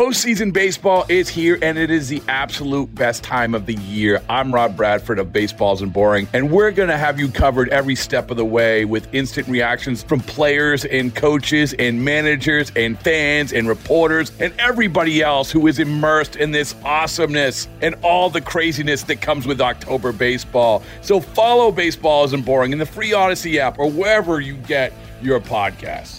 Postseason baseball is here, and it is the absolute best time of the year. I'm Rob Bradford of Baseball Isn't Boring, and we're going to have you covered every step of the way with instant reactions from players and coaches and managers and fans and reporters and everybody else who is immersed in this awesomeness and all the craziness that comes with October baseball. So follow Baseball Isn't Boring in the free Odyssey app or wherever you get your podcasts.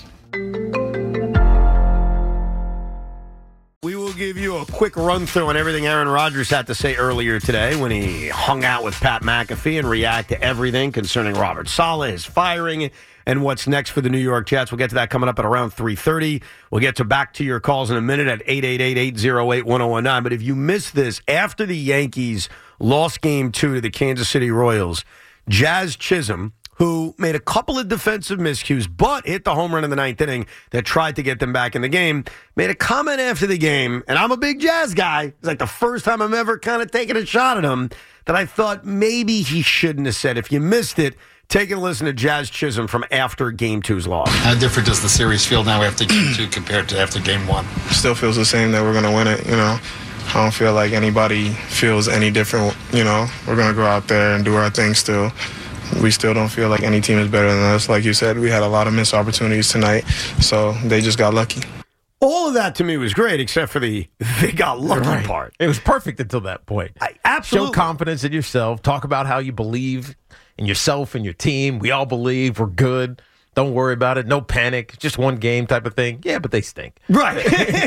We will give you a quick run-through on everything Aaron Rodgers had to say earlier today when he hung out with Pat McAfee and react to everything concerning Robert Saleh, his firing, and what's next for the New York Jets. We'll get to that coming up at around 3:30. We'll get back to your calls in a minute at 888-808-1019. But if you missed this, after the Yankees lost Game 2 to the Kansas City Royals, Jazz Chisholm, who made a couple of defensive miscues, but hit the home run in the ninth inning that tried to get them back in the game, made a comment after the game, and I'm a big Jazz guy. It's like the first time I'm ever kind of taking a shot at him that I thought maybe he shouldn't have said. If you missed it, take a listen to Jazz Chisholm from after Game 2's loss. How different does the series feel now after Game 2 compared to after Game 1? Still feels the same that we're going to win it, I don't feel like anybody feels any different, We're going to go out there and do our thing still. We still don't feel like any team is better than us. Like you said, we had a lot of missed opportunities tonight, so they just got lucky. All of that to me was great, except for the they got lucky part. It was perfect until that point. Absolutely. Show confidence in yourself. Talk about how you believe in yourself and your team. We all believe we're good. Don't worry about it. No panic. Just one game type of thing. Yeah, but they stink. Right.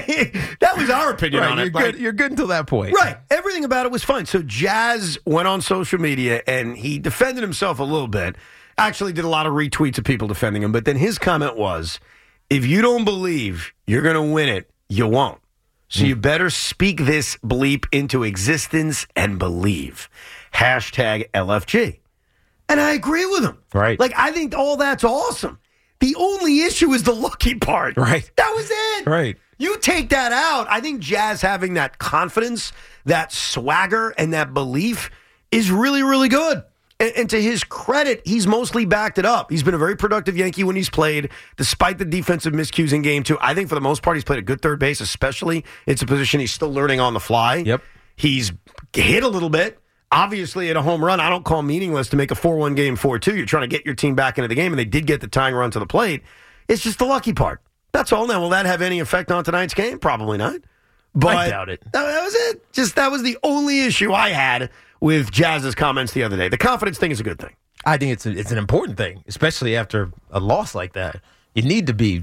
That was our opinion on it. You're good until that point. Right. Everything about it was fine. So Jazz went on social media and he defended himself a little bit. Actually did a lot of retweets of people defending him. But then his comment was, if you don't believe you're going to win it, you won't. So you better speak this bleep into existence and believe. Hashtag LFG. And I agree with him. Right. Like, I think all that's awesome. The only issue is the lucky part. Right. That was it. Right. You take that out. I think Jazz having that confidence, that swagger, and that belief is really, really good. And to his credit, he's mostly backed it up. He's been a very productive Yankee when he's played, despite the defensive miscues in Game 2. I think for the most part, he's played a good third base, especially. It's a position he's still learning on the fly. Yep. He's hit a little bit. Obviously, at a home run, I don't call meaningless to make a 4-1 game 4-2. You're trying to get your team back into the game, and they did get the tying run to the plate. It's just the lucky part. That's all. Now, will that have any effect on tonight's game? Probably not. But I doubt it. That was it. That was the only issue I had with Jazz's comments the other day. The confidence thing is a good thing. I think it's an important thing, especially after a loss like that. You need to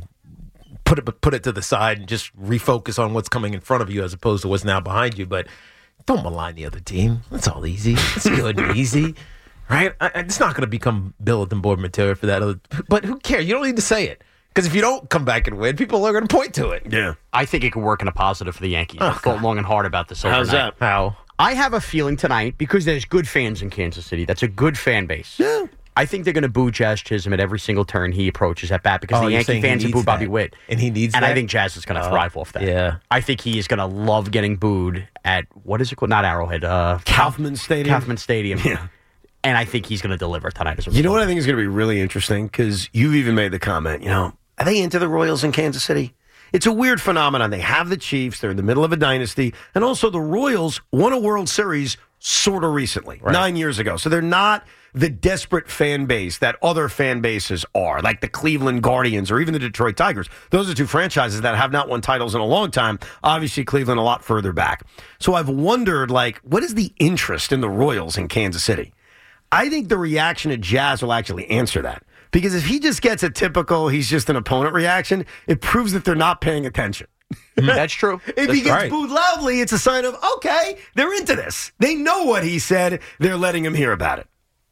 put it to the side and just refocus on what's coming in front of you as opposed to what's now behind you. But don't malign the other team. It's all easy. It's good and easy, right? It's not going to become bulletin board material for that. But who cares? You don't need to say it. Because if you don't come back and win, people are going to point to it. Yeah. I think it could work in a positive for the Yankees. I thought long and hard about this overnight. How's that? How? I have a feeling tonight, because there's good fans in Kansas City, that's a good fan base. Yeah. I think they're going to boo Jazz Chisholm at every single turn he approaches at bat because the Yankee fans have booed Bobby Witt. And he needs and that? I think Jazz is going to thrive off that. Yeah. I think he is going to love getting booed at, what is it called? Not Arrowhead. Kauffman Stadium. Kauffman Stadium. Yeah. And I think he's going to deliver tonight as a result. You know what I think is going to be really interesting? Because you've even made the comment, are they into the Royals in Kansas City? It's a weird phenomenon. They have the Chiefs. They're in the middle of a dynasty. And also the Royals won a World Series sort of recently, 9 years ago. So they're not the desperate fan base that other fan bases are, like the Cleveland Guardians or even the Detroit Tigers. Those are two franchises that have not won titles in a long time. Obviously, Cleveland a lot further back. So I've wondered, what is the interest in the Royals in Kansas City? I think the reaction to Jazz will actually answer that. Because if he just gets a typical, he's just an opponent reaction, it proves that they're not paying attention. That's true. If he gets booed loudly, it's a sign of, okay, they're into this. They know what he said. They're letting him hear about it.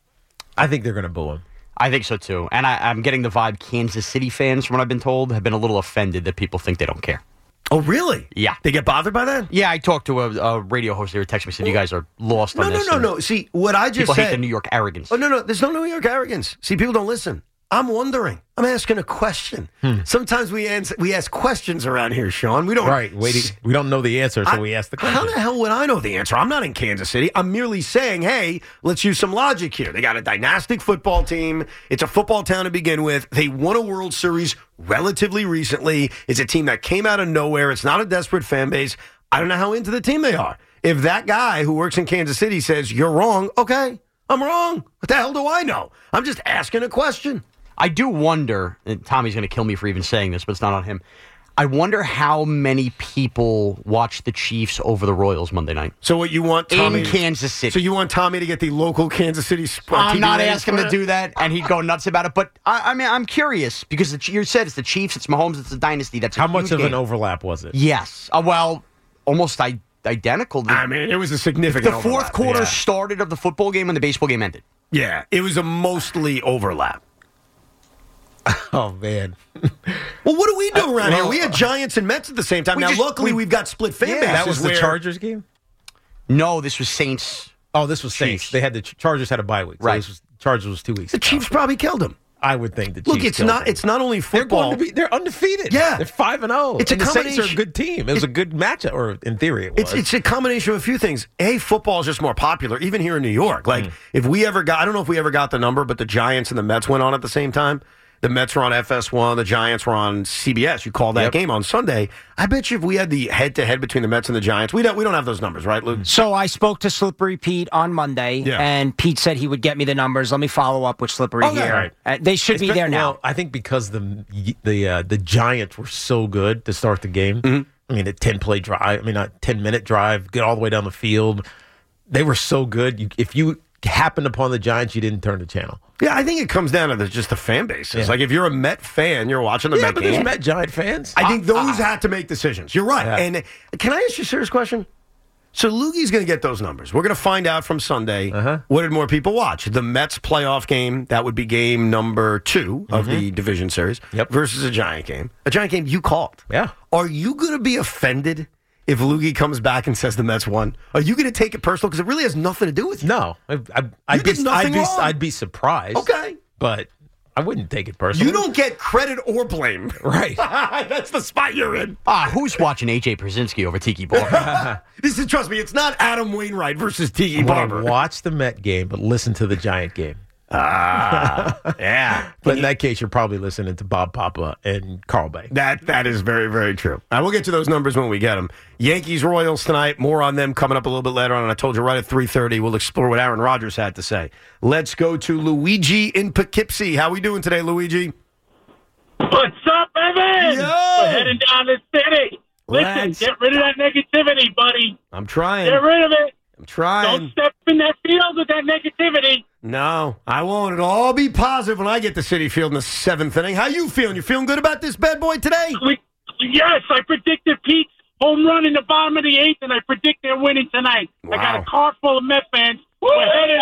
I think they're going to boo him. I think so, too. And I'm getting the vibe Kansas City fans, from what I've been told, have been a little offended that people think they don't care. Oh, really? Yeah. They get bothered by that? Yeah, I talked to a radio host there who texted me, said you guys are lost on this. No. See, what I just said. People said. hate the New York arrogance. Oh, no. There's no New York arrogance. See, people don't listen. I'm wondering. I'm asking a question. Sometimes we ask questions around here, Sean. We don't. Right. We don't know the answer, so we ask the question. How the hell would I know the answer? I'm not in Kansas City. I'm merely saying, hey, let's use some logic here. They got a dynastic football team. It's a football town to begin with. They won a World Series relatively recently. It's a team that came out of nowhere. It's not a desperate fan base. I don't know how into the team they are. If that guy who works in Kansas City says, you're wrong, okay, I'm wrong. What the hell do I know? I'm just asking a question. I do wonder, and Tommy's going to kill me for even saying this, but it's not on him. I wonder how many people watch the Chiefs over the Royals Monday night. So what you want, Tommy? In Kansas City. So you want Tommy to get the local Kansas City I'm TV not ratings asking him for to it? do that, and he'd go nuts about it. But I mean, I'm curious because you said it's the Chiefs, it's Mahomes, it's the dynasty. That's a How much huge of game. an overlap was it? Yes. Well, almost identical. I mean, it was a significant The fourth overlap. quarter Yeah. started of the football game when the baseball game ended. Yeah, it was a mostly overlap. Oh, man. Well, what do we do around here? well, We had Giants and Mets at the same time. we Now, just- luckily, we- we've got split fan bases. That was the where- Chargers game? No, this was Saints. Oh, this was Saints. Chiefs. They had the Chargers had a bye week. So Right. this was, Chargers was 2 weeks The ago. Chiefs probably killed him. I would think the Chiefs Look, it's killed not. them. It's not only They're football. going to be. They're undefeated. Yeah. They're 5-0. It's a and the Saints are a combination- good team. It was a good matchup, or in theory, it was. It's a combination of a few things. A, football is just more popular, even here in New York. Like, if we ever got, I don't know if we ever got the number, but the Giants and the Mets went on at the same time. The Mets were on FS1, the Giants were on CBS. You called that Yep. game on Sunday. I bet you if we had the head-to-head between the Mets and the Giants, we don't have those numbers, right, Luke? So I spoke to Slippery Pete on Monday, Yeah. and Pete said he would get me the numbers. Let me follow up with Slippery Okay. here. They should be there now. Well, I think because the Giants were so good to start the game. Mm-hmm. I mean, a 10-play drive. I mean, a 10-minute drive, get all the way down the field. They were so good. If you happened upon the Giants, you didn't turn the channel. Yeah, I think it comes down to just the fan bases. Yeah. Like, if you're a Met fan, you're watching the Yeah, Met but game. there's Met Giant fans. I think those had to make decisions. You're right. Yeah. And can I ask you a serious question? So Loogie's going to get those numbers. We're going to find out from Sunday what did more people watch. The Mets playoff game, that would be game number 2 of the division series, Yep. versus a Giant game. A Giant game you called. Yeah. Are you going to be offended if Loogie comes back and says the Mets won? Are you going to take it personal? Because it really has nothing to do with you. No, I'd did nothing wrong. I'd be surprised. Okay. But I wouldn't take it personally. You don't get credit or blame. Right. That's the spot you're in. Who's watching AJ Brzezinski over Tiki Bar? Trust me, it's not Adam Wainwright versus Tiki I'm gonna Barber. watch the Met game, but listen to the Giant game. Yeah. But in that case, you're probably listening to Bob Papa and Carl Bay. That is very, very true. We'll get to those numbers when we get them. Yankees, Royals tonight. More on them coming up a little bit later on. And I told you right at 3:30, we'll explore what Aaron Rodgers had to say. Let's go to Luigi in Poughkeepsie. How we doing today, Luigi? What's up, Evan? Yo! We're heading down the city. Listen, Let's- get rid of that negativity, buddy. I'm trying. Get rid of it. I'm trying. Don't step in that field with that negativity. No, I won't. It'll all be positive when I get to Citi Field in the 7th inning. How you feeling? You feeling good about this bad boy today? Yes, I predicted Pete's home run in the bottom of the 8th, and I predict they're winning tonight. I got Wow. a car full of Met fans. We're heading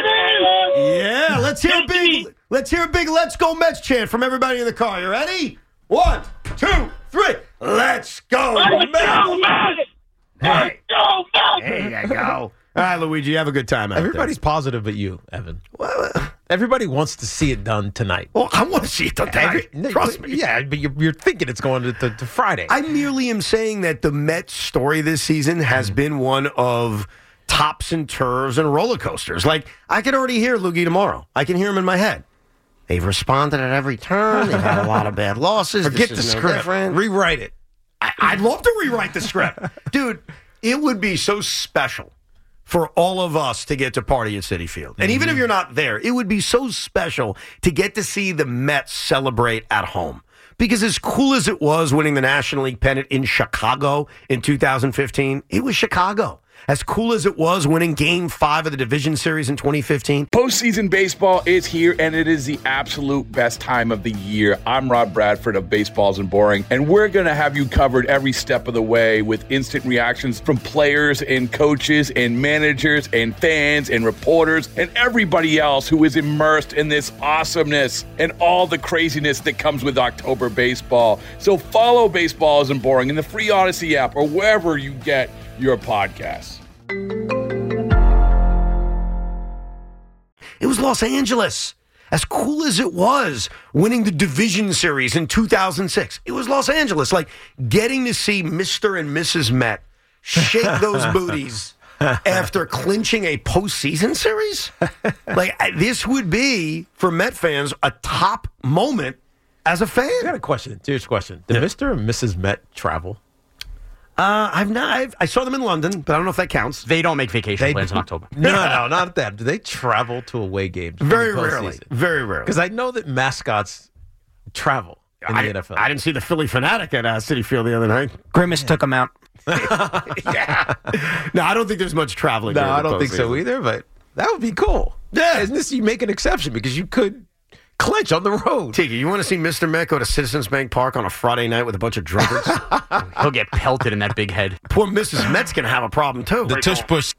Yeah, let's hear a big "Let's Go Mets" chant from everybody in the car. You ready? 1, 2, 3. Let's go Let's Mets! go, Mets! Let's go, Mets! There you go. All right, Luigi, have a good time out Everybody's positive but you, Evan. Everybody wants to see it done tonight. there. Well, I want to see it done tonight. Trust me. Yeah, but you're thinking it's going to Friday. I merely am saying that the Mets story this season has been one of tops and turves and roller coasters. Like, I can already hear Loogie tomorrow. I can hear him in my head. They've responded at every turn. They've had a lot of bad losses. Forget This the is no script. different. Rewrite it. I'd love to rewrite the script. Dude, it would be so special for all of us to get to party at Citi Field. And even if you're not there, it would be so special to get to see the Mets celebrate at home. Because as cool as it was winning the National League pennant in Chicago in 2015, it was Chicago. As cool as it was winning Game 5 of the Division Series in 2015. Postseason baseball is here, and it is the absolute best time of the year. I'm Rob Bradford of Baseballs and Boring, and we're going to have you covered every step of the way with instant reactions from players and coaches and managers and fans and reporters and everybody else who is immersed in this awesomeness and all the craziness that comes with October baseball. So follow Baseballs and Boring in the free Odyssey app or wherever you get your podcasts. It was Los Angeles. As cool as it was winning the division series in 2006, it was Los Angeles. Like getting to see Mr. and Mrs. Met shake those booties after clinching a postseason series. This would be, for Met fans, a top moment as a fan. I got a question. Serious question. Did Mr. and Mrs. Met travel? I saw them in London, but I don't know if that counts. They don't make vacation plans in October. No, not that. Do they travel to away games? Very rarely. Very rarely. Because I know that mascots travel in the NFL. I didn't see the Philly Fanatic at Citi Field the other night. Grimace took him out. Yeah. No, I don't think there's much traveling. No, I don't think so either, but that would be cool. Yeah. Isn't this, you make an exception because you could clinch on the road. Tiki, you want to see Mr. Met go to Citizens Bank Park on a Friday night with a bunch of drunkards? He'll get pelted in that big head. Poor Mrs. Met's going to have a problem, too. The tush push.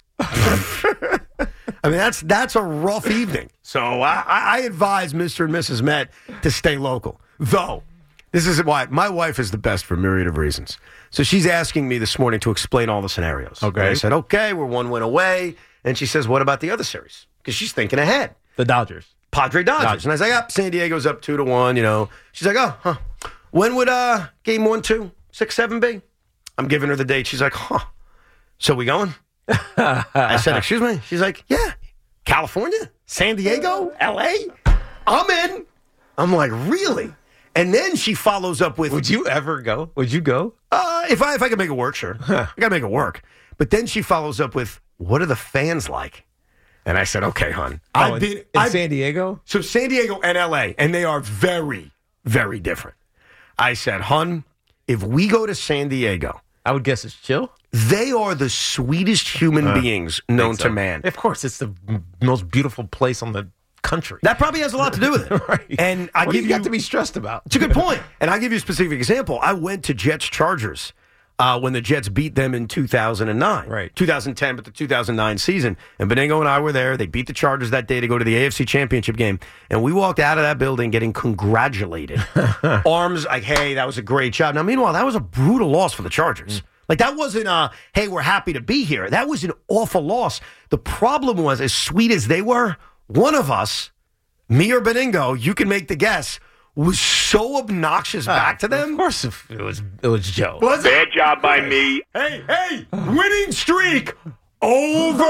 I mean, that's a rough evening. So I advise Mr. and Mrs. Met to stay local. Though, this is why my wife is the best for a myriad of reasons. So she's asking me this morning to explain all the scenarios. Okay. And I said, okay, we're 1 win away. And she says, what about the other series? Because she's thinking ahead. The Dodgers. Padre Dodgers. And I was like, San Diego's up 2-1, you know. She's like, when would game 1, 2, 6, 7 be? I'm giving her the date. She's like, so we going? I said, excuse me? She's like, yeah. California? San Diego? L.A.? I'm in. I'm like, really? And then she follows up with, would you ever go? Would you go? If I could make it work, sure. I got to make it work. But then she follows up with, what are the fans like? And I said, okay, hon. I've been in San Diego? So San Diego and L.A., and they are very, very different. I said, hon, if we go to San Diego, I would guess it's chill. They are the sweetest human beings known to man. Of course, it's the most beautiful place on the country. That probably has a lot to do with it. Right. And what do you got to be stressed about? It's a good point. And I'll give you a specific example. I went to Jets-Chargers when the Jets beat them in 2009. Right. 2010, but the 2009 season. And Benigno and I were there. They beat the Chargers that day to go to the AFC Championship game. And we walked out of that building getting congratulated. Arms like, hey, that was a great job. Now, meanwhile, that was a brutal loss for the Chargers. Like, that wasn't hey, we're happy to be here. That was an awful loss. The problem was, as sweet as they were, one of us, me or Benigno, you can make the guess, was so obnoxious back to them. Of course it was Joe. Was it? Bad job by me. Hey, winning streak over.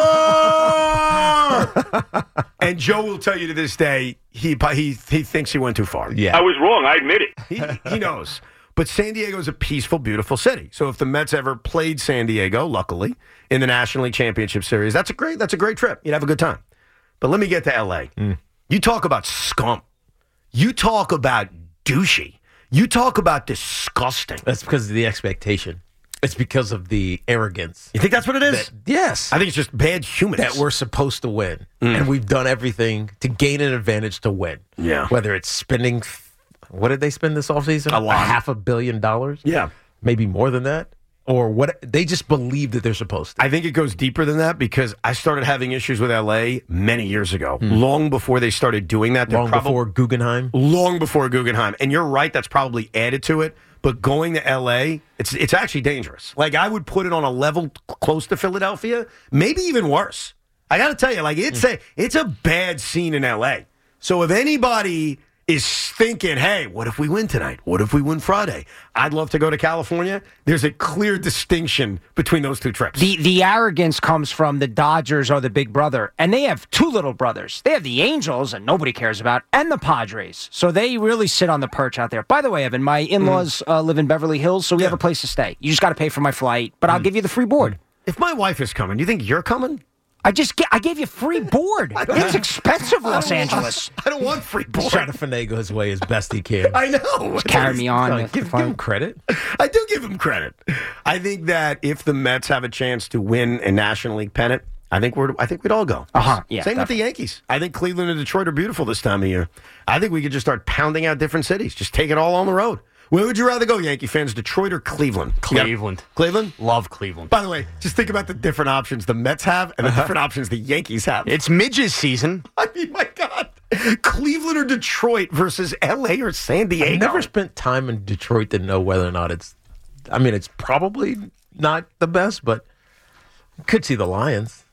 And Joe will tell you to this day, he thinks he went too far. Yeah. I was wrong. I admit it. He knows. But San Diego is a peaceful, beautiful city. So if the Mets ever played San Diego, luckily, in the National League Championship Series, that's a great trip. You'd have a good time. But let me get to L.A. You talk about scum. You talk about douchey. You talk about disgusting. That's because of the expectation. It's because of the arrogance. You think that's what it is? Yes. I think it's just bad humans. That we're supposed to win. And we've done everything to gain an advantage to win. Yeah. Whether it's spending, what did they spend this offseason? A lot. $500 million? Yeah. Maybe more than that? Or what? They just believe that they're supposed to. I think it goes deeper than that because I started having issues with L.A. many years ago, long before they started doing that. Before Guggenheim? Long before Guggenheim. And you're right, that's probably added to it. But going to L.A., it's actually dangerous. Like, I would put it on a level close to Philadelphia, maybe even worse. I got to tell you, like, it's a bad scene in L.A. So if anybody is thinking, hey, what if we win tonight? What if we win Friday? I'd love to go to California. There's a clear distinction between those two trips. The arrogance comes from the Dodgers are the big brother, and they have two little brothers. They have the Angels, and nobody cares about, and the Padres. So they really sit on the perch out there. By the way, Evan, my in-laws live in Beverly Hills, so we have a place to stay. You just got to pay for my flight, but I'll give you the free board. If my wife is coming, do you think you're coming? I gave you free board. It's expensive, Los Angeles. I don't want free board. He's trying to finagle his way as best he can. I know. Carry me on. Give him credit. I do give him credit. I think that if the Mets have a chance to win a National League pennant, I think we'd all go. Yeah. Same with the Yankees. I think Cleveland and Detroit are beautiful this time of year. I think we could just start pounding out different cities. Just take it all on the road. Where would you rather go, Yankee fans, Detroit or Cleveland? Cleveland. Cleveland? Love Cleveland. By the way, just think about the different options the Mets have and the different options the Yankees have. It's midges season. I mean, my God. Cleveland or Detroit versus L.A. or San Diego. I've never spent time in Detroit to know whether or not it's probably not the best, but could see the Lions.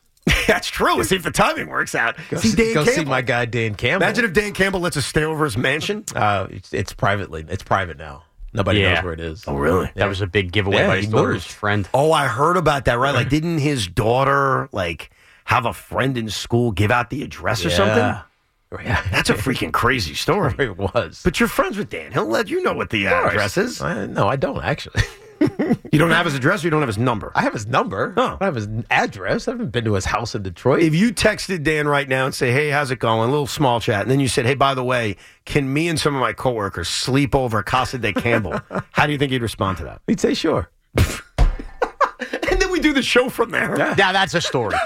That's true. See if the timing works out. Go See Dan Campbell. see my guy Dan Campbell. Imagine if Dan Campbell lets us stay over his mansion. It's private now. Nobody knows where it is. Oh, really? That was a big giveaway by his daughter's friend. Oh, I heard about that, right? Like, didn't his daughter, have a friend in school give out the address or something? Yeah. That's a freaking crazy story. It was. But you're friends with Dan. He'll let you know what the address is. No, I don't, actually. You don't have his address or you don't have his number? I have his number. Oh. I have his address. I haven't been to his house in Detroit. If you texted Dan right now and say, hey, how's it going? A little small chat. And then you said, hey, by the way, can me and some of my coworkers sleep over Casa de Campbell? How do you think he'd respond to that? He'd say, sure. And then we do the show from there. Yeah, that's a story.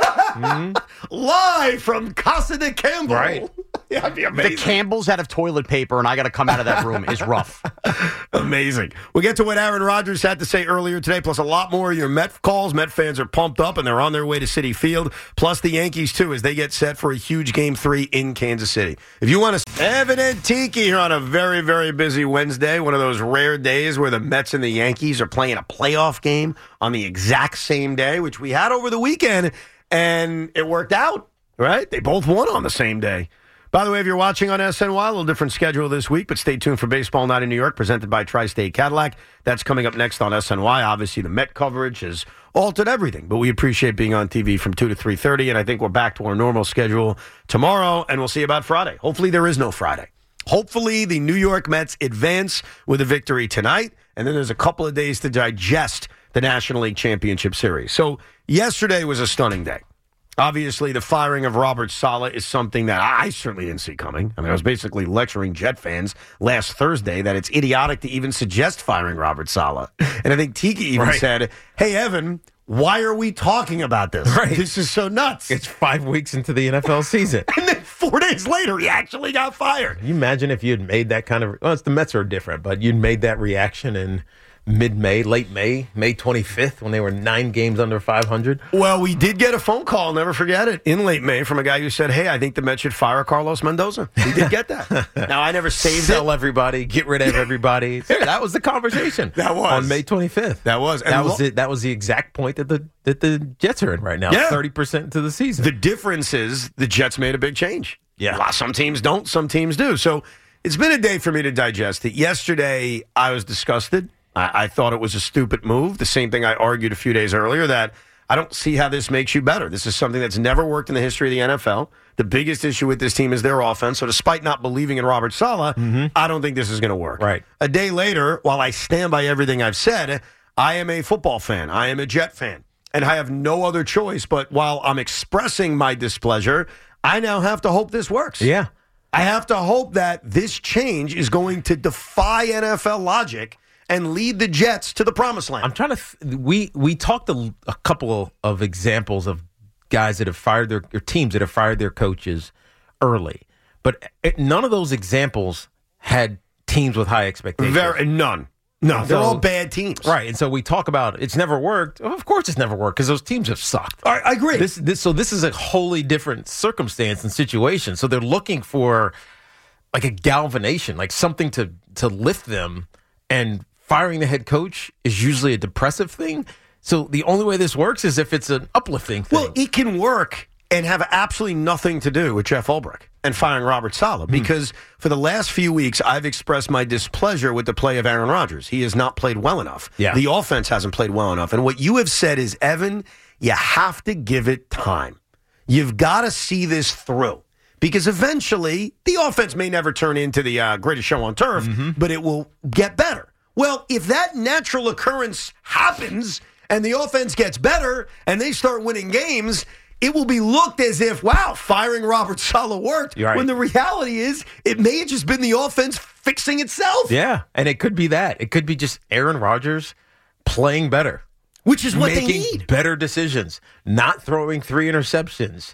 Live from Casa de Campbell. Right. Yeah, that'd be amazing. The Campbells out of toilet paper, and I got to come out of that room is rough. Amazing. We'll get to what Aaron Rodgers had to say earlier today, plus a lot more of your Met calls. Met fans are pumped up, and they're on their way to Citi Field, plus the Yankees, too, as they get set for a huge Game 3 in Kansas City. If you want to... Evan and Tiki here on a very, very busy Wednesday, one of those rare days where the Mets and the Yankees are playing a playoff game on the exact same day, which we had over the weekend, and it worked out, right? They both won on the same day. By the way, if you're watching on SNY, a little different schedule this week, but stay tuned for Baseball Night in New York, presented by Tri-State Cadillac. That's coming up next on SNY. Obviously, the Met coverage has altered everything, but we appreciate being on TV from 2 to 3:30, and I think we're back to our normal schedule tomorrow, and we'll see you about Friday. Hopefully, there is no Friday. Hopefully, the New York Mets advance with a victory tonight, and then there's a couple of days to digest the National League Championship Series. So, yesterday was a stunning day. Obviously, the firing of Robert Saleh is something that I certainly didn't see coming. I mean, I was basically lecturing Jet fans last Thursday that it's idiotic to even suggest firing Robert Saleh. And I think Tiki even said, hey, Evan, why are we talking about this? Right. This is so nuts. It's 5 weeks into the NFL season. And then 4 days later, he actually got fired. Can you imagine if you had made that kind of... Well, the Mets are different, but you'd made that reaction in mid-May, late May 25th, when they were 9 games under 500. Well, we did get a phone call, I'll never forget it, in late May from a guy who said, hey, I think the Mets should fire Carlos Mendoza. We did get that. Now, I never saved Sell everybody, get rid of everybody. That was the conversation. That was. On May 25th. That was. And that was the exact point that the Jets are in right now, 30% into the season. The difference is the Jets made a big change. Yeah. Some teams don't, some teams do. So it's been a day for me to digest it. Yesterday, I was disgusted. I thought it was a stupid move. The same thing I argued a few days earlier, that I don't see how this makes you better. This is something that's never worked in the history of the NFL. The biggest issue with this team is their offense. So despite not believing in Robert Saleh, I don't think this is going to work. Right. A day later, while I stand by everything I've said, I am a football fan. I am a Jet fan. And I have no other choice. But while I'm expressing my displeasure, I now have to hope this works. Yeah. I have to hope that this change is going to defy NFL logic and lead the Jets to the promised land. I'm trying to. We talked a couple of examples of guys that have fired their teams that have fired their coaches early, but none of those examples had teams with high expectations. None. No, they're all bad teams. Right, and so we talk about it's never worked. Of course it's never worked because those teams have sucked. I agree. So this is a wholly different circumstance and situation. So they're looking for like a galvanization, like something to lift them, and firing the head coach is usually a depressive thing. So the only way this works is if it's an uplifting thing. Well, it can work and have absolutely nothing to do with Jeff Ulbrich and firing Robert Saleh, because for the last few weeks, I've expressed my displeasure with the play of Aaron Rodgers. He has not played well enough. Yeah. The offense hasn't played well enough. And what you have said is, Evan, you have to give it time. You've got to see this through. Because eventually, the offense may never turn into the greatest show on turf, but it will get better. Well, if that natural occurrence happens and the offense gets better and they start winning games, it will be looked as if, wow, firing Robert Saleh worked. Right. When the reality is, it may have just been the offense fixing itself. Yeah, and it could be that. It could be just Aaron Rodgers playing better. Which is what they making need. Better decisions, not throwing 3 interceptions,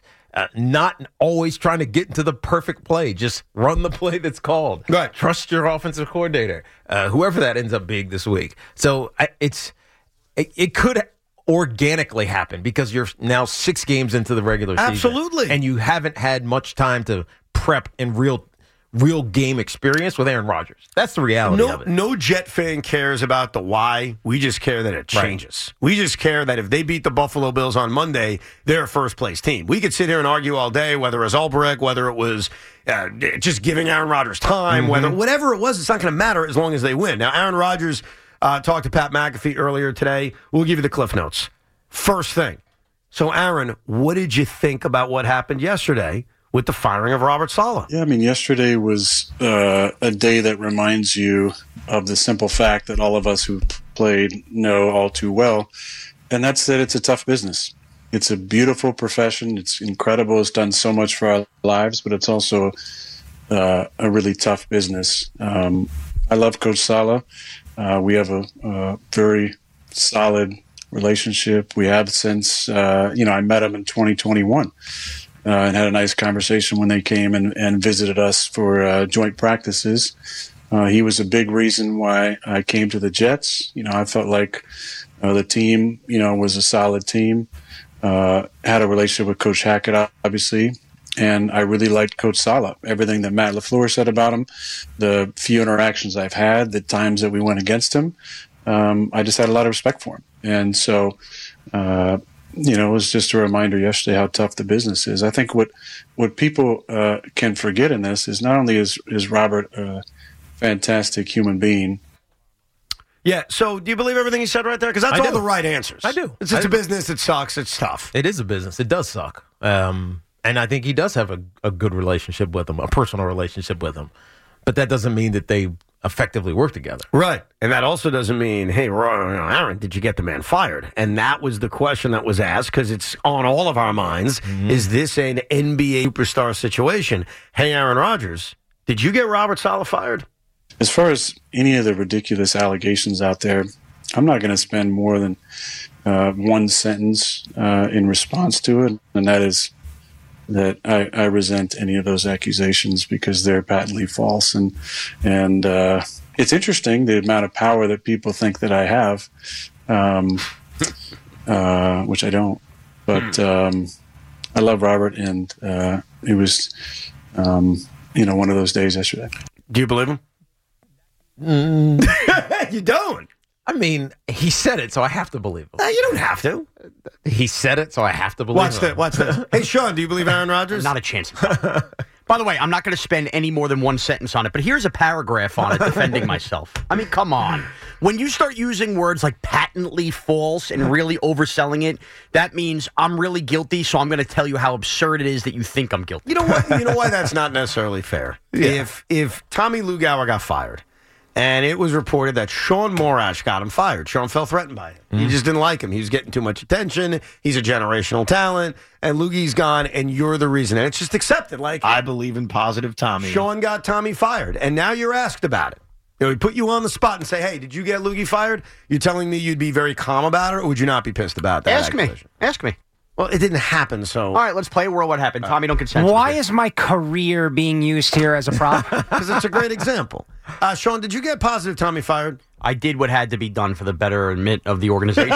not always trying to get into the perfect play. Just run the play that's called. Right. Trust your offensive coordinator, whoever that ends up being this week. So it could organically happen because you're now 6 games into the regular season. Absolutely. And you haven't had much time to prep in real real game experience with Aaron Rodgers. That's the reality of it. No Jet fan cares about the why. We just care that it changes. Right. We just care that if they beat the Buffalo Bills on Monday, they're a first-place team. We could sit here and argue all day whether it was Albrecht, whether it was just giving Aaron Rodgers time, whatever it was, it's not going to matter as long as they win. Now, Aaron Rodgers talked to Pat McAfee earlier today. We'll give you the Cliff Notes. First thing. So, Aaron, what did you think about what happened yesterday with the firing of Robert Saleh? Yeah, I mean, yesterday was a day that reminds you of the simple fact that all of us who played know all too well, and that's that it's a tough business. It's a beautiful profession. It's incredible. It's done so much for our lives, but it's also a really tough business. I love Coach Saleh. We have a very solid relationship. We have since, I met him in 2021 and had a nice conversation when they came and visited us for joint practices. He was a big reason why I came to the Jets. I felt like the team, was a solid team. Had a relationship with Coach Hackett, obviously. And I really liked Coach Saleh. Everything that Matt LaFleur said about him, the few interactions I've had, the times that we went against him, I just had a lot of respect for him. And so, it was just a reminder yesterday how tough the business is. I think what people can forget in this is not only is Robert a fantastic human being. Yeah, so do you believe everything he said right there? Because that's all the right answers. I do. It's a business. It sucks. It's tough. It is a business. It does suck. And I think he does have a good relationship with him, a personal relationship with him. But that doesn't mean that they effectively work together. Right. And that also doesn't mean, hey, Aaron, did you get the man fired? And that was the question that was asked because it's on all of our minds. Mm-hmm. Is this an NBA superstar situation? Hey, Aaron Rodgers, did you get Robert Saleh fired? As far as any of the ridiculous allegations out there, I'm not going to spend more than one sentence in response to it, and that is that I resent any of those accusations because they're patently false. And it's interesting the amount of power that people think that I have, which I don't. But I love Robert, and it was, one of those days yesterday. Do you believe him? You don't. I mean, he said it, so I have to believe him. You don't have to. He said it, so I have to believe him. Watch this. Hey, Sean, do you believe Aaron Rodgers? Not a chance. By the way, I'm not going to spend any more than one sentence on it, but here's a paragraph on it defending myself. I mean, come on. When you start using words like patently false and really overselling it, that means I'm really guilty, so I'm going to tell you how absurd it is that you think I'm guilty. You know what? You know why that's not necessarily fair? Yeah. If Tommy Lugauer got fired, and it was reported that Sean Morash got him fired. Sean felt threatened by it. He just didn't like him. He was getting too much attention. He's a generational talent. And Lougie's gone, and you're the reason. And it's just accepted. Like, I believe in positive Tommy. Sean got Tommy fired, and now you're asked about it. We put you on the spot and say, hey, did you get Loogie fired? You're telling me you'd be very calm about it, or would you not be pissed about that? Ask me. Well, it didn't happen, so... All right, let's play a world what happened. Tommy, don't consent. Why is my career being used here as a prop? Because it's a great example. Sean, did you get positive Tommy fired? I did what had to be done for the betterment of the organization.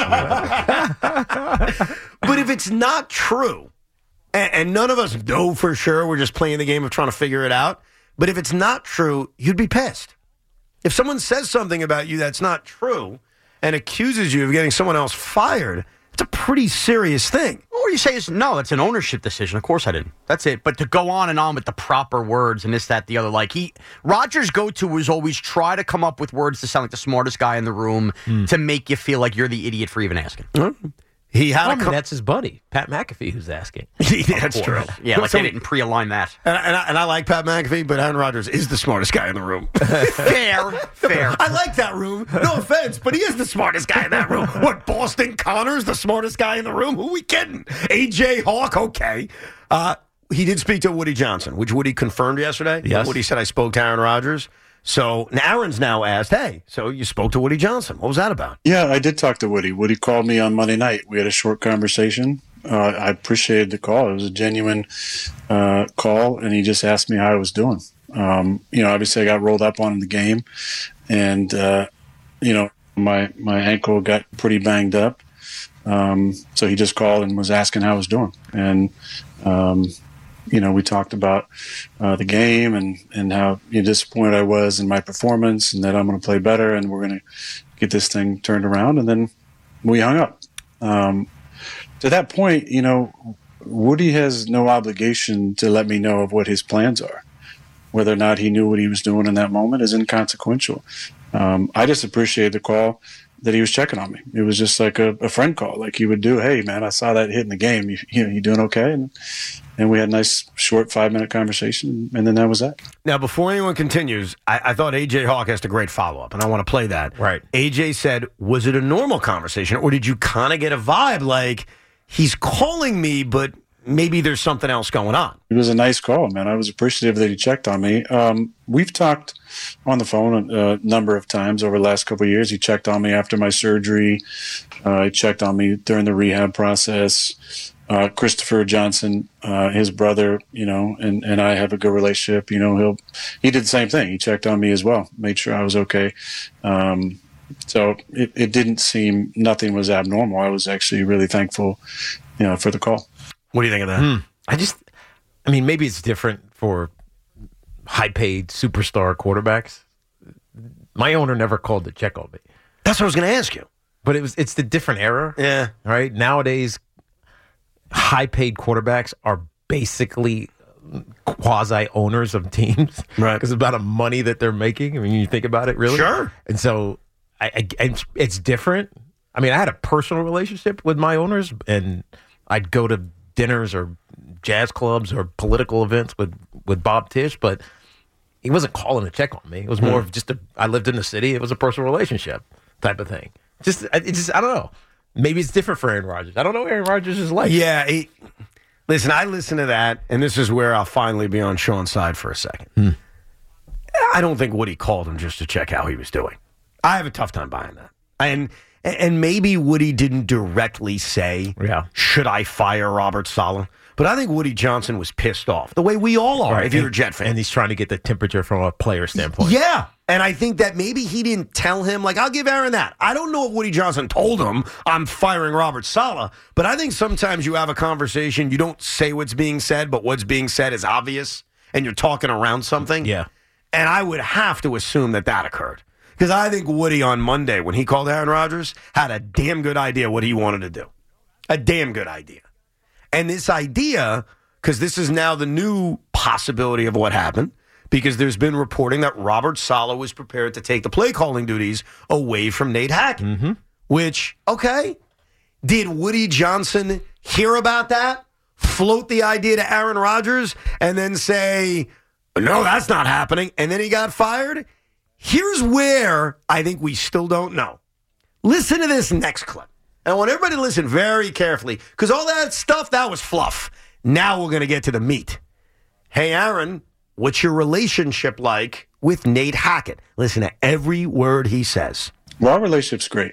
But if it's not true, and none of us know for sure, we're just playing the game of trying to figure it out, but if it's not true, you'd be pissed. If someone says something about you that's not true and accuses you of getting someone else fired... It's a pretty serious thing. Or you say, no, it's an ownership decision. Of course I didn't. That's it. But to go on and on with the proper words and this, that, the other, Rodgers' go-to was always try to come up with words to sound like the smartest guy in the room to make you feel like you're the idiot for even asking. He had that's his buddy, Pat McAfee, who's asking. That's true. Yeah, they didn't pre-align that. And I like Pat McAfee, but Aaron Rodgers is the smartest guy in the room. Fair. I like that room. No offense, but he is the smartest guy in that room. What, Boston Connor's the smartest guy in the room? Who we kidding? A.J. Hawk, okay. He did speak to Woody Johnson, which Woody confirmed yesterday. Yes. Woody said, I spoke to Aaron Rodgers. So Aaron's now asked, hey, so you spoke to Woody Johnson. What was that about? Yeah, I did talk to Woody. Woody called me on Monday night. We had a short conversation. I appreciated the call. It was a genuine call, and he just asked me how I was doing. Obviously I got rolled up on in the game, and, my ankle got pretty banged up. So he just called and was asking how I was doing. And, we talked about the game and how disappointed I was in my performance, and that I'm going to play better, and we're going to get this thing turned around. And then we hung up. To that point, Woody has no obligation to let me know of what his plans are. Whether or not he knew what he was doing in that moment is inconsequential. I just appreciated the call that he was checking on me. It was just like a friend call, like he would do. Hey, man, I saw that hit in the game. You doing okay? And we had a nice, short 5-minute conversation, and then that was that. Now, before anyone continues, I thought A.J. Hawk asked a great follow-up, and I want to play that. Right. A.J. said, was it a normal conversation, or did you kind of get a vibe like he's calling me, but maybe there's something else going on? It was a nice call, man. I was appreciative that he checked on me. We've talked on the phone a number of times over the last couple of years. He checked on me after my surgery. He checked on me during the rehab process. Christopher Johnson, his brother, and I have a good relationship. He did the same thing. He checked on me as well, made sure I was okay. So it didn't seem, nothing was abnormal. I was actually really thankful, for the call. What do you think of that? Maybe it's different for high-paid superstar quarterbacks. My owner never called to check on me. That's what I was going to ask you. But it's the different era. Yeah. Right? Nowadays, high-paid quarterbacks are basically quasi-owners of teams. Right. Because about the money that they're making. You think about it, really. Sure. And so it's different. I had a personal relationship with my owners, and I'd go to dinners or jazz clubs or political events with Bob Tisch, but he wasn't calling to check on me. It was more of just I lived in the city. It was a personal relationship type of thing. I don't know. Maybe it's different for Aaron Rodgers. I don't know what Aaron Rodgers is like. Yeah. Listen, I listen to that, and this is where I'll finally be on Sean's side for a second. I don't think Woody called him just to check how he was doing. I have a tough time buying that. And maybe Woody didn't directly say, should I fire Robert Saleh? But I think Woody Johnson was pissed off, the way we all are, if you're a Jet fan. And he's trying to get the temperature from a player standpoint. Yeah. And I think that maybe he didn't tell him, I'll give Aaron that. I don't know if Woody Johnson told him, I'm firing Robert Saleh. But I think sometimes you have a conversation, you don't say what's being said, but what's being said is obvious, and you're talking around something. Yeah. And I would have to assume that occurred. Because I think Woody on Monday, when he called Aaron Rodgers, had a damn good idea what he wanted to do. A damn good idea. And this idea, because this is now the new possibility of what happened, because there's been reporting that Robert Saleh was prepared to take the play calling duties away from Nate Hackett. Mm-hmm. Which, okay, did Woody Johnson hear about that, float the idea to Aaron Rodgers, and then say, no, that's not happening, and then he got fired? Here's where I think we still don't know. Listen to this next clip. And I want everybody to listen very carefully, because all that stuff, that was fluff. Now we're going to get to the meat. Hey, Aaron, what's your relationship like with Nate Hackett? Listen to every word he says. Well, our relationship's great.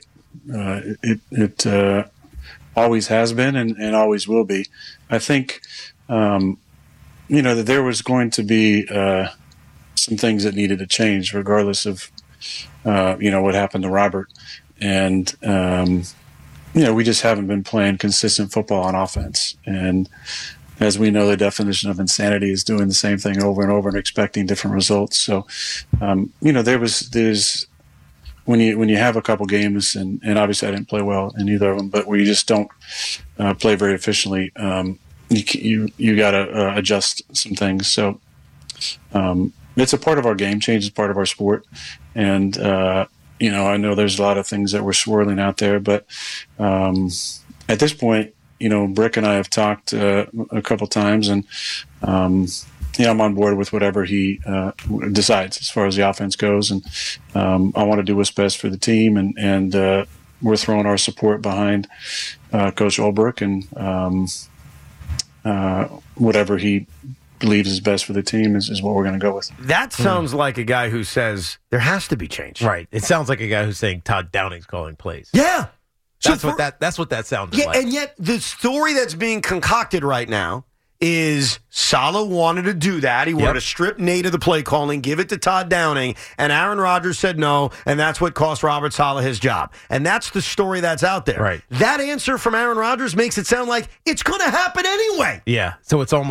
It always has been and always will be. I think, that there was going to be some things that needed to change regardless of, what happened to Robert. And, we just haven't been playing consistent football on offense. And as we know, the definition of insanity is doing the same thing over and over and expecting different results. So, there's when you have a couple games, and obviously I didn't play well in either of them, but where you just don't play very efficiently, you got to adjust some things. So, it's a part of our game. Change is part of our sport, and I know there's a lot of things that were swirling out there, but at this point, Brick and I have talked a couple times, and I'm on board with whatever he decides as far as the offense goes, and I want to do what's best for the team, and we're throwing our support behind Coach Ulbrich and whatever he believes is best for the team is what we're going to go with. That sounds like a guy who says there has to be change. Right. It sounds like a guy who's saying Todd Downing's calling plays. Yeah. That's what that sounded like. And yet the story that's being concocted right now is Saleh wanted to do that. He wanted to strip Nate of the play calling, give it to Todd Downing, and Aaron Rodgers said no, and that's what cost Robert Saleh his job. And that's the story that's out there. Right. That answer from Aaron Rodgers makes it sound like it's going to happen anyway. Yeah. So it's almost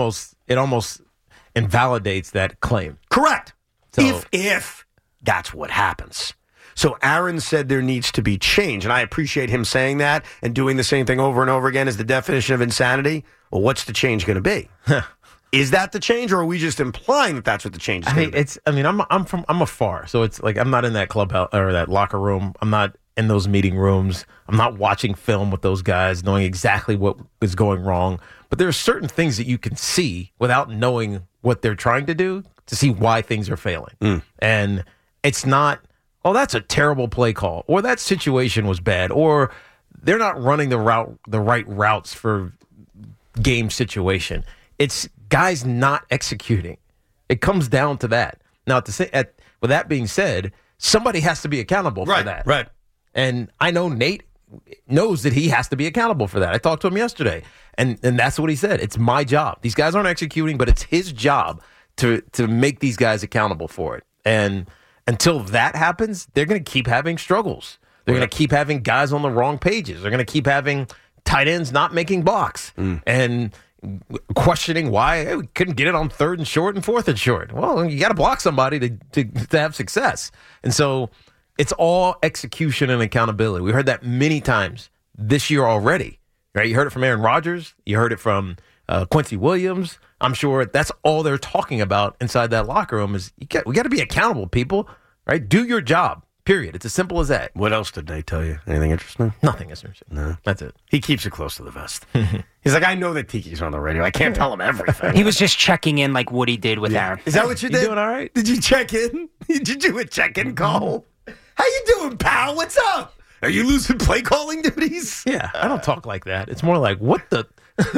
it almost invalidates that claim. Correct. So, If that's what happens. So Aaron said there needs to be change, and I appreciate him saying that and doing the same thing over and over again is the definition of insanity. Well, what's the change going to be? Is that the change, or are we just implying that that's what the change is going to be? I'm afar, so it's like I'm not in that clubhouse or that locker room. I'm not in those meeting rooms. I'm not watching film with those guys, knowing exactly what is going wrong. But there are certain things that you can see without knowing what they're trying to do to see why things are failing. And it's not, oh, that's a terrible play call, or that situation was bad, or they're not running the right routes for game situation. It's guys not executing. It comes down to that. Now, with that being said, somebody has to be accountable for that. Right. And I know Nate knows that he has to be accountable for that. I talked to him yesterday, and that's what he said. It's my job. These guys aren't executing, but it's his job to make these guys accountable for it. And until that happens, they're going to keep having struggles. They're going to keep having guys on the wrong pages. They're going to keep having tight ends not making blocks and questioning why we couldn't get it on 3rd and short and 4th and short. Well, you got to block somebody to have success. And so it's all execution and accountability. We heard that many times this year already, right? You heard it from Aaron Rodgers. You heard it from Quincy Williams. I'm sure that's all they're talking about inside that locker room is we got to be accountable, people, right? Do your job, period. It's as simple as that. What else did they tell you? Anything interesting? Nothing interesting. No. That's it. He keeps it close to the vest. He's like, I know that Tiki's on the radio. I can't tell him everything. He was just checking in like Woody did with Aaron. Is that what you did? You doing all right? Did you check in? Did you do a check-in call? How you doing, pal? What's up? Are you losing play calling duties? Yeah, I don't talk like that. It's more like, what the...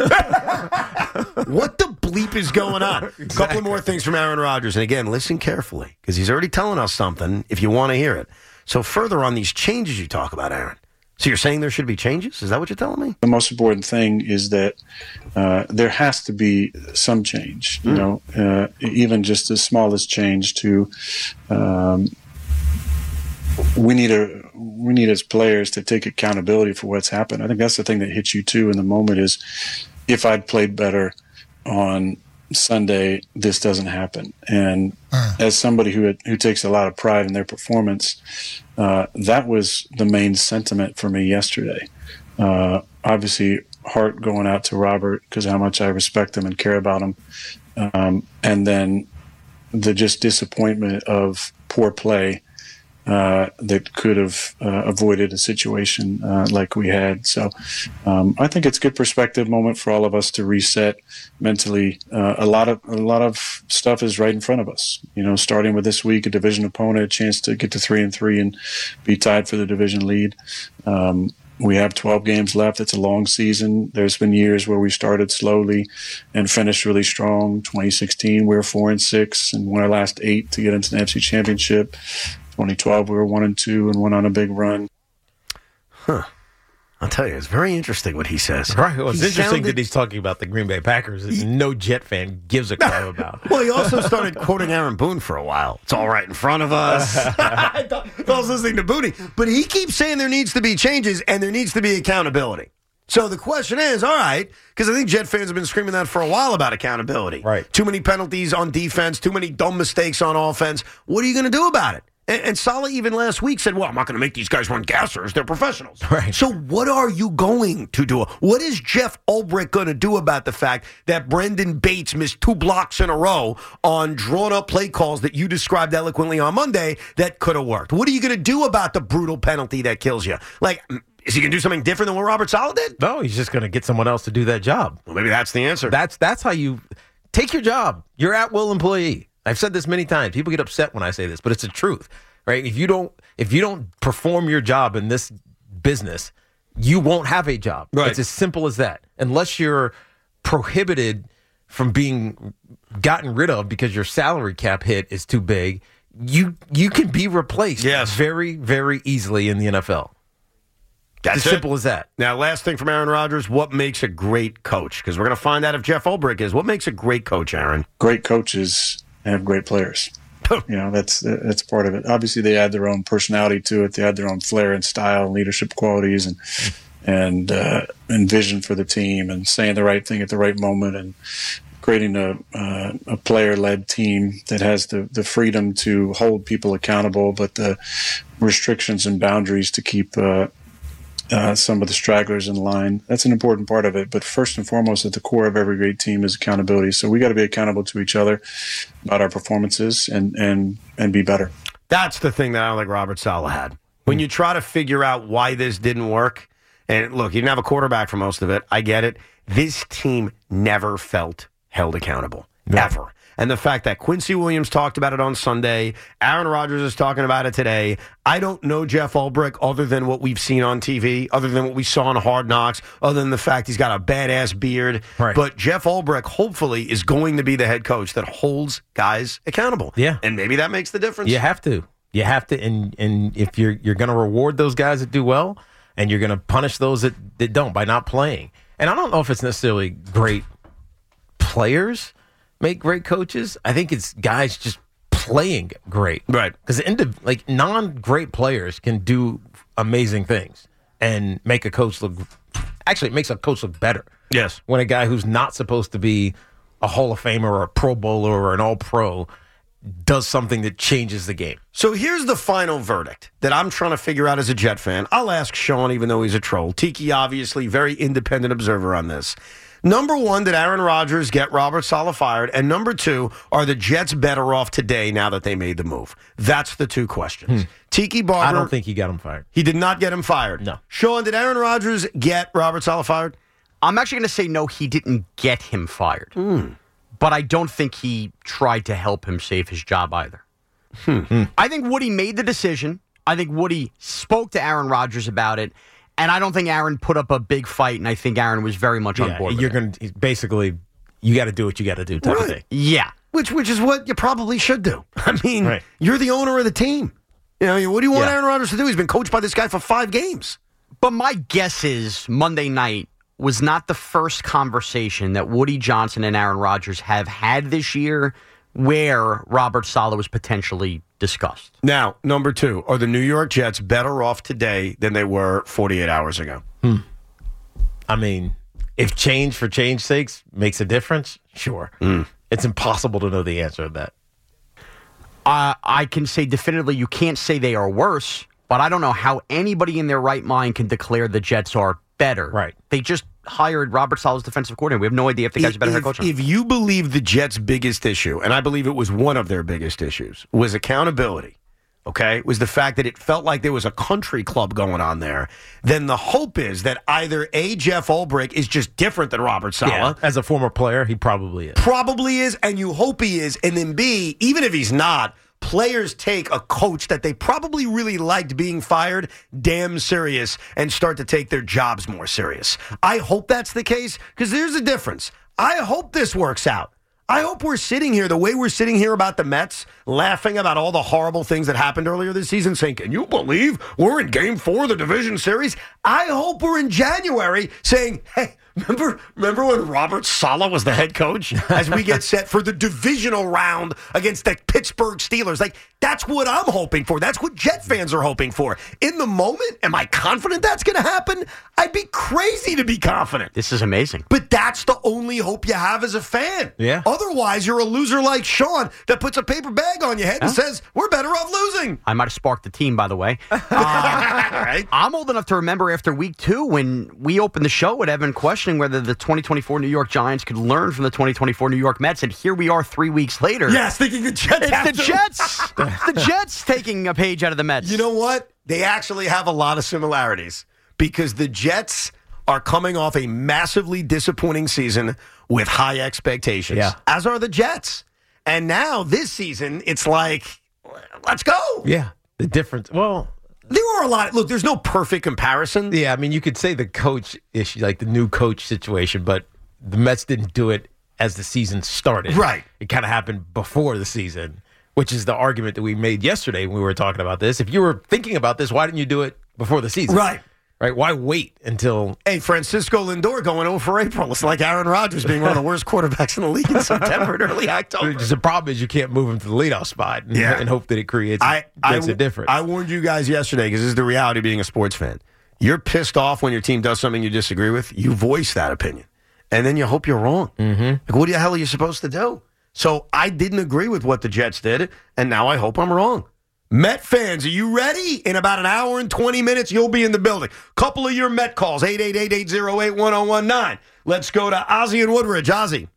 What the bleep is going on? Exactly. A couple of more things from Aaron Rodgers. And again, listen carefully, because he's already telling us something if you want to hear it. So further on these changes you talk about, Aaron. So you're saying there should be changes? Is that what you're telling me? The most important thing is that there has to be some change, you know, even just the smallest change to we need as players to take accountability for what's happened. I think that's the thing that hits you too in the moment is if I'd played better on Sunday, this doesn't happen. And as somebody who takes a lot of pride in their performance, that was the main sentiment for me yesterday. Obviously, heart going out to Robert because how much I respect him and care about him. And then the just disappointment of poor play that could have avoided a situation like we had. So I think it's a good perspective moment for all of us to reset mentally. A lot of stuff is right in front of us. You know, starting with this week, a division opponent, a chance to get to 3-3 and be tied for the division lead. We have 12 games left. It's a long season. There's been years where we started slowly and finished really strong. 2016, we were 4-6 and won our last 8 to get into the NFC Championship. 2012, we were 1-2 and went on a big run. I'll tell you, it's very interesting what he says. Right. Well, it's interesting that he's talking about the Green Bay Packers that no Jet fan gives a crap about. Well, he also started quoting Aaron Boone for a while. It's all right in front of us. I was listening to Boone. But he keeps saying there needs to be changes and there needs to be accountability. So the question is, all right, because I think Jet fans have been screaming that for a while about accountability. Right. Too many penalties on defense, too many dumb mistakes on offense. What are you going to do about it? And Saleh even last week said, well, I'm not going to make these guys run gassers. They're professionals. Right. So what are you going to do? What is Jeff Ulbrich going to do about the fact that Brendan Bates missed 2 blocks in a row on drawn-up play calls that you described eloquently on Monday that could have worked? What are you going to do about the brutal penalty that kills you? Like, is he going to do something different than what Robert Saleh did? No, he's just going to get someone else to do that job. Well, maybe that's the answer. That's how you take your job. You're at-will employee. I've said this many times. People get upset when I say this, but it's the truth, right? If you don't perform your job in this business, you won't have a job. Right. It's as simple as that. Unless you're prohibited from being gotten rid of because your salary cap hit is too big, you can be replaced very, very easily in the NFL. That's as simple as that. Now, last thing from Aaron Rodgers, what makes a great coach? Because we're going to find out if Jeff Ulbrich is. What makes a great coach, Aaron? Great coaches have great players. You know, that's part of it. Obviously, they add their own personality to it. They add their own flair and style and leadership qualities and vision for the team and saying the right thing at the right moment and creating a player-led team that has the freedom to hold people accountable, but the restrictions and boundaries to keep some of the stragglers in line. That's an important part of it. But first and foremost, at the core of every great team is accountability. So we got to be accountable to each other about our performances and be better. That's the thing that I don't think Robert Saleh had. When you try to figure out why this didn't work, and look, he didn't have a quarterback for most of it. I get it. This team never felt held accountable. Ever. And the fact that Quincy Williams talked about it on Sunday, Aaron Rodgers is talking about it today. I don't know Jeff Ulbrich other than what we've seen on TV, other than what we saw on Hard Knocks, other than the fact he's got a badass beard. Right. But Jeff Ulbrich, hopefully, is going to be the head coach that holds guys accountable. Yeah. And maybe that makes the difference. You have to. You have to. And if you're going to reward those guys that do well, and you're going to punish those that don't by not playing. And I don't know if it's necessarily great players make great coaches. I think it's guys just playing great. Right. Because non-great players can do amazing things and make a coach look – actually, it makes a coach look better. Yes. When a guy who's not supposed to be a Hall of Famer or a Pro Bowler or an All-Pro does something that changes the game. So here's the final verdict that I'm trying to figure out as a Jet fan. I'll ask Sean, even though he's a troll. Tiki, obviously, very independent observer on this. Number one, did Aaron Rodgers get Robert Saleh fired? And number two, are the Jets better off today now that they made the move? That's the two questions. Tiki Barber. I don't think he got him fired. He did not get him fired. No. Sean, did Aaron Rodgers get Robert Saleh fired? I'm actually going to say no, he didn't get him fired. But I don't think he tried to help him save his job either. I think Woody made the decision. I think Woody spoke to Aaron Rodgers about it. And I don't think Aaron put up a big fight, and I think Aaron was very much on board with you're going to basically, you got to do what you got to do type of thing. Yeah. Which is what you probably should do. I mean, You're the owner of the team. You know, what do you want Aaron Rodgers to do? He's been coached by this guy for 5 games. But my guess is Monday night was not the first conversation that Woody Johnson and Aaron Rodgers have had this year where Robert Saleh was potentially discussed. Now, number two, are the New York Jets better off today than they were 48 hours ago? I mean, if change for change's sakes makes a difference, sure. It's impossible to know the answer to that. I can say definitively you can't say they are worse, but I don't know how anybody in their right mind can declare the Jets are better. Right. They just hired Robert Saleh as defensive coordinator. We have no idea if the guy's a better head coach. If you believe the Jets' biggest issue, and I believe it was one of their biggest issues, was accountability, okay, was the fact that it felt like there was a country club going on there, then the hope is that either A, Jeff Ulbrich is just different than Robert Saleh. Yeah, as a former player, he probably is. Probably is, and you hope he is. And then B, even if he's not, players take a coach that they probably really liked being fired damn serious and start to take their jobs more serious. I hope that's the case, because there's a difference. I hope this works out. I hope we're sitting here the way we're sitting here about the Mets, laughing about all the horrible things that happened earlier this season, saying, can you believe we're in Game 4 of the division series? I hope we're in January saying, hey, remember when Robert Saleh was the head coach as we get set for the divisional round against the Pittsburgh Steelers? Like, that's what I'm hoping for. That's what Jet fans are hoping for. In the moment, am I confident that's going to happen? I'd be crazy to be confident. This is amazing. But that's the only hope you have as a fan. Yeah. Otherwise, you're a loser like Sean that puts a paper bag on your head and says, we're better off losing. I might have sparked the team, by the way. Right? I'm old enough to remember after week 2 when we opened the show with Evan questioning whether the 2024 New York Giants could learn from the 2024 New York Mets, and here we are 3 weeks later. Yes, thinking the Jets have It's the to. Jets. The Jets taking a page out of the Mets. You know what? They actually have a lot of similarities because the Jets are coming off a massively disappointing season with high expectations, as are the Jets. And now this season, it's like, let's go. Yeah, the difference. Well, there are a lot. Look, there's no perfect comparison. Yeah, I mean, you could say the coach issue, like the new coach situation, but the Mets didn't do it as the season started. Right. It kind of happened before the season, which is the argument that we made yesterday when we were talking about this. If you were thinking about this, why didn't you do it before the season? Right. Right? Why wait until... Hey, Francisco Lindor going 0 for April. It's like Aaron Rodgers being one of the worst quarterbacks in the league in September and early October. The problem is you can't move him to the leadoff spot and hope that it makes it different. I warned you guys yesterday because this is the reality of being a sports fan. You're pissed off when your team does something you disagree with. You voice that opinion. and then you hope you're wrong. Mm-hmm. Like, what the hell are you supposed to do? So I didn't agree with what the Jets did, and now I hope I'm wrong. Met fans, are you ready? In about an hour and 20 minutes, you'll be in the building. Couple of your Met calls, 888-808-1019. Let's go to Ozzie and Woodridge. Ozzie.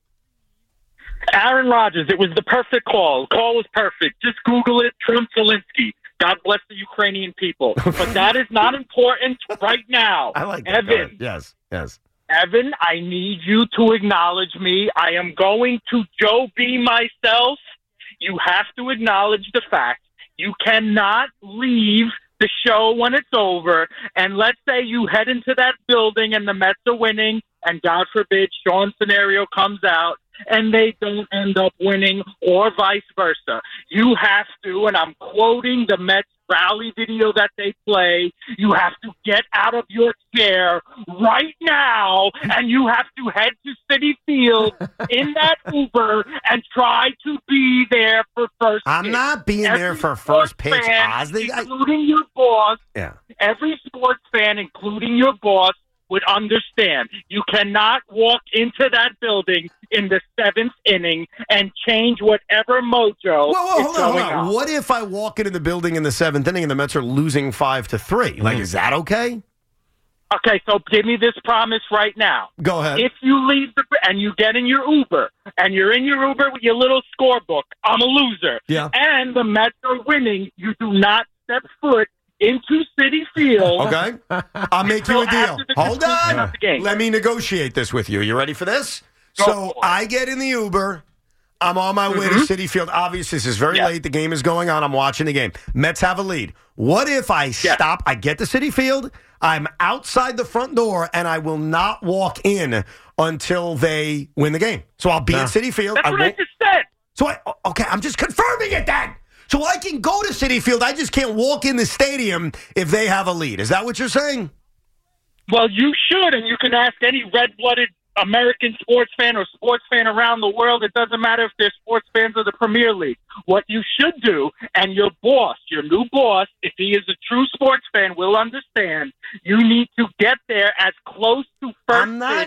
Aaron Rodgers, it was the perfect call. The call was perfect. Just Google it, Trump Zelensky. God bless the Ukrainian people. But that is not important right now. I like that. Evan. Yes. Evan, I need you to acknowledge me. I am going to Joe B myself. You have to acknowledge the fact you cannot leave the show when it's over. And let's say you head into that building and the Mets are winning, and God forbid Sean's scenario comes out and they don't end up winning, or vice versa. You have to, and I'm quoting the Mets rally video that they play, you have to get out of your chair right now, and you have to head to Citi Field in that Uber and try to be there for first pitch. I'm not being there for first pitch, Ozzie. Including your boss. Yeah. Every sports fan, including your boss, would understand. You cannot walk into that building in the 7th inning and change whatever mojo is going on. What if I walk into the building in the 7th inning and the Mets are losing 5-3? Like, is that okay? Okay, so give me this promise right now. Go ahead. If you leave and you get in your Uber, and you're in your Uber with your little scorebook, I'm a loser. Yeah. And the Mets are winning, you do not step foot into Citi Field. Okay. I'll make you a deal. Hold on. Game. Let me negotiate this with you. You ready for this? So I get in the Uber. I'm on my way to Citi Field. Obviously, this is very late. The game is going on. I'm watching the game. Mets have a lead. What if I stop? I get to Citi Field. I'm outside the front door, and I will not walk in until they win the game. So I'll be at Citi Field. That's what I just said. So, I'm just confirming it then. So I can go to Citi Field. I just can't walk in the stadium if they have a lead. Is that what you're saying? Well, you should, and you can ask any red-blooded American sports fan or sports fan around the world. It doesn't matter if they're sports fans of the Premier League. What you should do, and your boss, your new boss, if he is a true sports fan, will understand, you need to get there as close to first. I'm not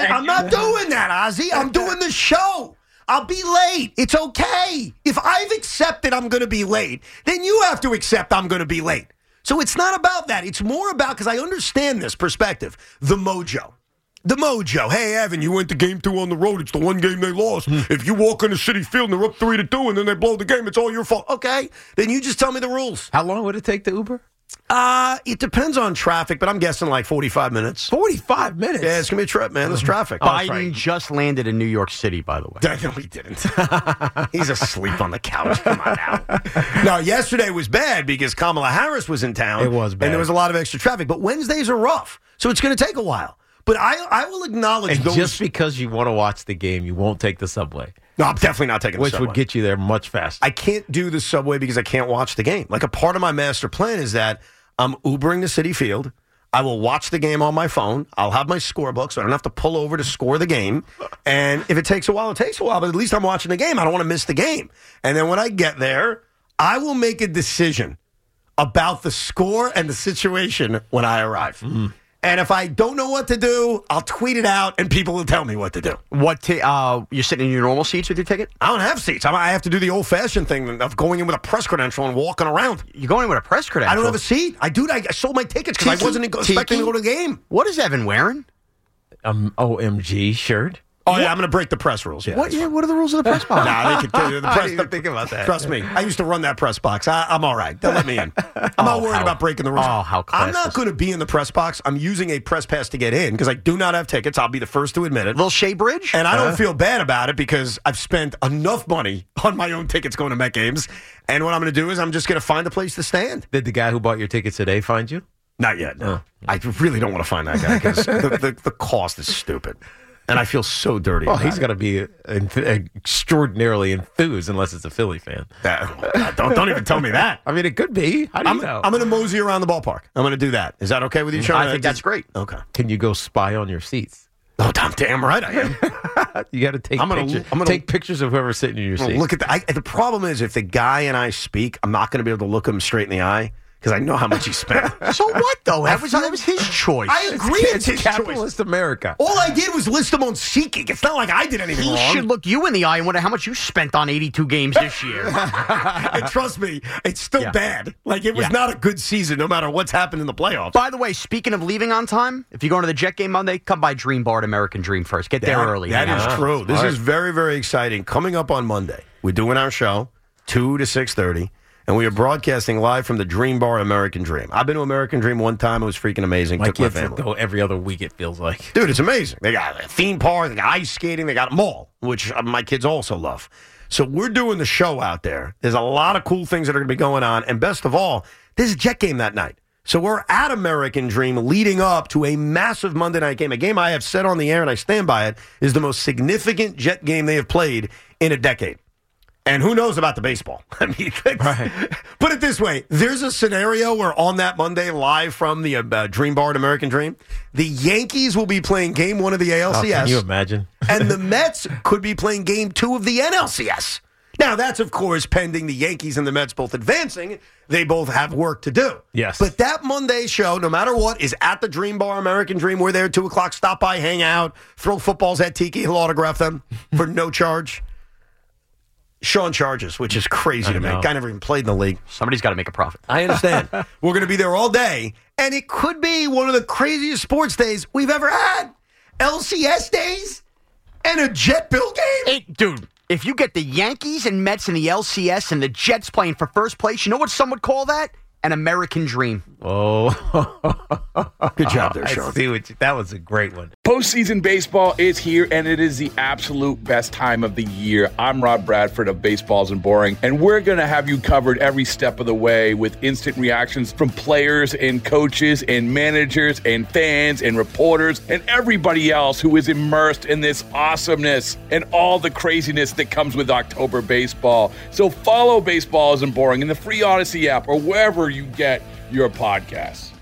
doing that, Ozzie. I'm doing the show. I'll be late. It's okay. If I've accepted I'm going to be late, then you have to accept I'm going to be late. So it's not about that. It's more about, because I understand this perspective, the mojo. The mojo. Hey, Evan, you went to game 2 on the road. It's the one game they lost. If you walk into Citi Field and they're up 3-2 and then they blow the game, it's all your fault. Okay, then you just tell me the rules. How long would it take the Uber? It depends on traffic, but I'm guessing like 45 minutes. 45 minutes? Yeah, it's going to be a trip, man. There's traffic. Biden just landed in New York City, by the way. No, he didn't. He's asleep on the couch. Come on now. No, yesterday was bad because Kamala Harris was in town. It was bad. And there was a lot of extra traffic. But Wednesdays are rough, so it's going to take a while. But I will acknowledge and those. Just because you want to watch the game, you won't take the subway. No, I'm definitely not taking the subway. Which would get you there much faster. I can't do the subway because I can't watch the game. Like, a part of my master plan is that I'm Ubering to Citi Field. I will watch the game on my phone. I'll have my scorebook, so I don't have to pull over to score the game. And if it takes a while, it takes a while. But at least I'm watching the game. I don't want to miss the game. And then when I get there, I will make a decision about the score and the situation when I arrive. Mm-hmm. And if I don't know what to do, I'll tweet it out, and people will tell me what to do. You're sitting in your normal seats with your ticket? I don't have seats. I have to do the old-fashioned thing of going in with a press credential and walking around. You're going in with a press credential? I don't have a seat. I sold my tickets because I wasn't expecting to go to the game. What is Evan wearing? OMG shirt. Oh, yeah, I'm going to break the press rules. Yeah, what are the rules of the press box? Nah, they could the press. I didn't even think about that. Trust me. I used to run that press box. I'm all right. They'll let me in. I'm not worried about breaking the rules. Oh, how classist. I'm not going to be in the press box. I'm using a press pass to get in because I do not have tickets. I'll be the first to admit it. Little Shea Bridge? And I don't feel bad about it because I've spent enough money on my own tickets going to Met games. And what I'm going to do is I'm just going to find a place to stand. Did the guy who bought your tickets today find you? Not yet, no. I really don't want to find that guy because the cost is stupid. And I feel so dirty. Oh, he's got to be extraordinarily enthused unless it's a Philly fan. Don't even tell me that. I mean, it could be. How do you know? I'm going to mosey around the ballpark. I'm going to do that. Is that okay with you, Sean? I think that's great. Okay. Can you go spy on your seats? Oh, damn right I am. You got to take pictures of whoever's sitting in your seat. Look at the problem is if the guy and I speak, I'm not going to be able to look him straight in the eye because I know how much he spent. So what, though? That was his choice. I agree. It's his capitalist choice. America. All I did was list them on SeatGeek. It's not like I did anything He wrong. should look you in the eye and wonder how much you spent on 82 games this year. And trust me, it's still bad. Like, it was not a good season, no matter what's happened in the playoffs. By the way, speaking of leaving on time, if you're going to the Jet game Monday, come by Dream Bar at American Dream first. Get there early. That is true. This smart. is very, very exciting. Coming up on Monday, we're doing our show, 2 to 6:30, and we are broadcasting live from the Dream Bar American Dream. I've been to American Dream one time. It was freaking amazing. My Took my kids family. go every other week, it feels like. Dude, it's amazing. They got a theme park, they got ice skating, they got them all, which my kids also love. So we're doing the show out there. There's a lot of cool things that are going to be going on. And best of all, there's a Jet game that night. So we're at American Dream leading up to a massive Monday night game. A game I have said on the air, and I stand by it, is the most significant Jet game they have played in a decade. And who knows about the baseball? I mean, put it this way. There's a scenario where on that Monday, live from the Dream Bar at American Dream, the Yankees will be playing Game 1 of the ALCS. Oh, can you imagine? And the Mets could be playing Game 2 of the NLCS. Now, that's, of course, pending the Yankees and the Mets both advancing. They both have work to do. Yes. But that Monday show, no matter what, is at the Dream Bar, American Dream. We're there at 2 o'clock. Stop by, hang out, throw footballs at Tiki. He'll autograph them for no charge. Sean charges, which is crazy to me. Guy never even played in the league. Somebody's got to make a profit. I understand. We're going to be there all day, and it could be one of the craziest sports days we've ever had. LCS days and a Jet Bill game? Dude, if you get the Yankees and Mets in the LCS and the Jets playing for first place, you know what some would call that? An American dream. Oh. Good job there, Sean. That was a great one. Postseason baseball is here, and it is the absolute best time of the year. I'm Rob Bradford of Baseballs and Boring, and we're going to have you covered every step of the way with instant reactions from players and coaches and managers and fans and reporters and everybody else who is immersed in this awesomeness and all the craziness that comes with October baseball. So follow Baseballs and Boring in the free Odyssey app or wherever you get your podcasts.